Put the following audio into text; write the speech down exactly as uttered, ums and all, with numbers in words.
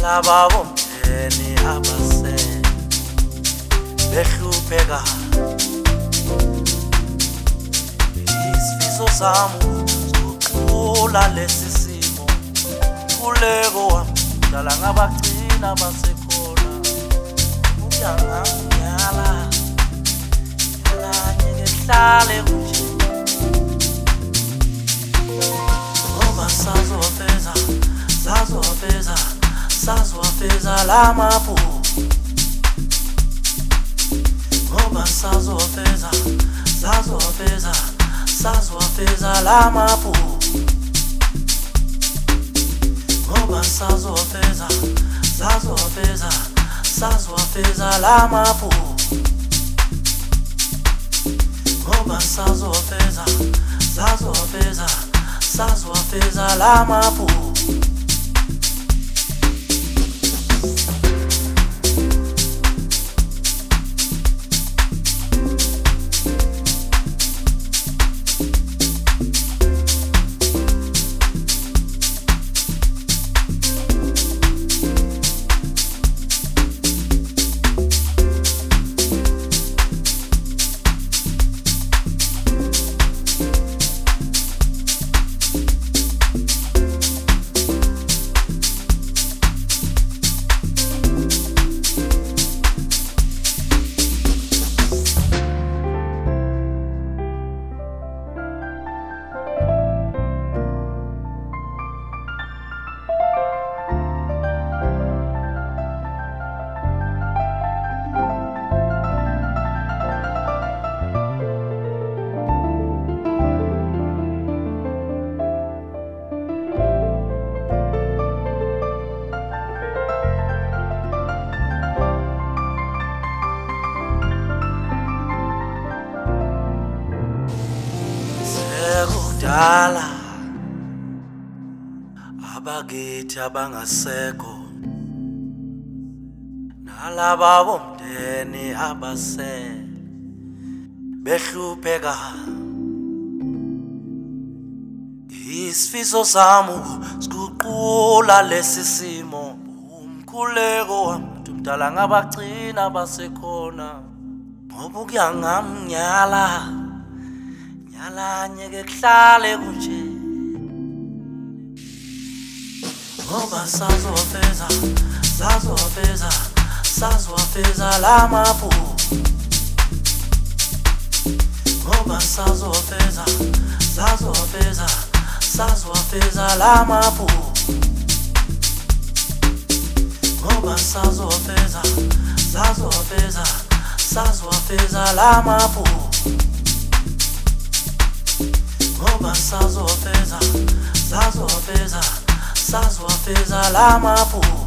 nalaba bomndeni abase behlupheka isifiso sami sokuxula lesi simo kuleko wami dala ngabagcina basekhona ukuyanganyala yalanye ngehlale kunje ngoba sazofeza sazofeza sazofeza lamapu ngoba sazofeza sazofeza sazofeza lamapu ngoba sazofeza sazofeza sazofeza lamapu ngoba sazofeza sazofeza sazofeza lamapu dala abakithi abangaseko nalaba bomndeni abase behlupheka isifiso sami sikuqula lesi simo umkhuleko wami mdala ngabagcina basekhona ngoba ukuyangamnyala yalanye kehlale kunje ngoba sazofeza sazofeza sazofeza lamapu ngoba sazofeza sazofeza sazofeza lamapu ngoba sazofeza sazofeza sazofeza lamapu ngoba sazofeza sazofeza sazofeza lamapu